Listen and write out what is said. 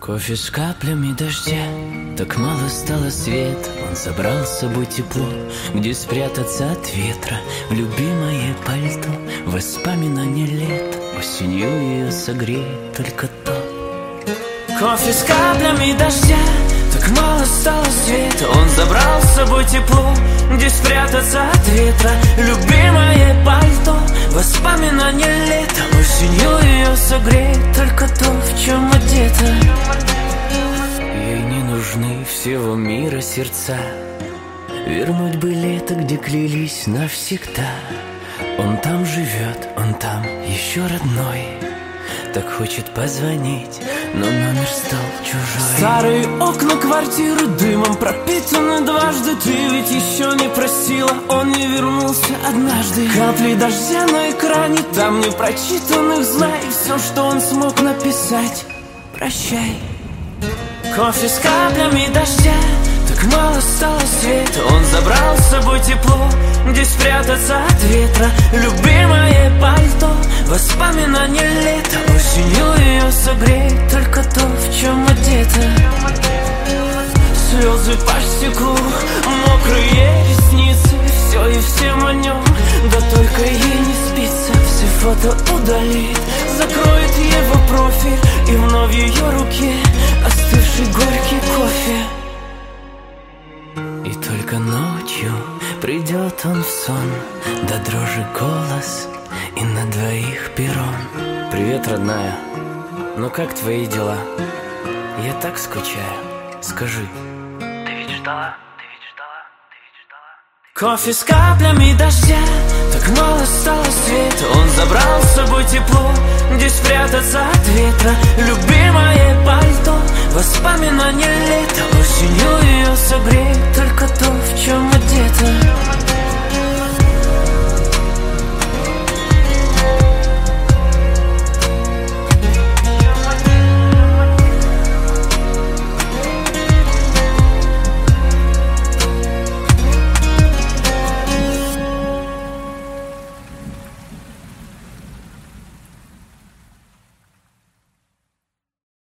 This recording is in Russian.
Кофе с каплями дождя, так мало стало света. Он забрал с собой тепло, где спрятаться от ветра. В любимое пальто, воспоминания лет. Осенью ее согреет только то. Кофе с каплями дождя, так мало стало света. Он забрал с собой тепло, где спрятаться от ветра. Любимое пальто, воспоминания лета. Осенью ее согреет только то, в чем одета. Ей не нужны всего мира сердца. Вернуть бы лето, где клялись навсегда. Он там живет, он там еще родной. Так хочет позвонить, но номер стал чужой. Старые окна квартиры дымом пропитаны дважды. Ты ведь еще не просила, он не вернулся однажды. Капли дождя на экране, там не прочитанных знай. Все, что он смог написать, прощай. Кофе с каплями дождя, так мало стало света. Он забрал с собой тепло, где спрятаться от ветра. Любимое пальто, воспоминания лета. Осенью ее согреет только то, в чем одета. Слезы по стеклу, мокрые ресницы. Все и всем о нем, да только ей не спится. Все фото удалит, закроет его профиль. И вновь в ее руке остывший горький кофе. И только ночью придет он в сон, до дрожи голос и на двоих перрон. Привет, родная, ну как твои дела? Я так скучаю, скажи. Ты ведь ждала, ты ведь ждала, ты ведь ждала. Кофе с каплями дождя, так мало стало света. Он забрал с собой тепло, где спрятаться от ветра. Любимое пальто, воспоминания лета. Осенью ее согреет только то, в чем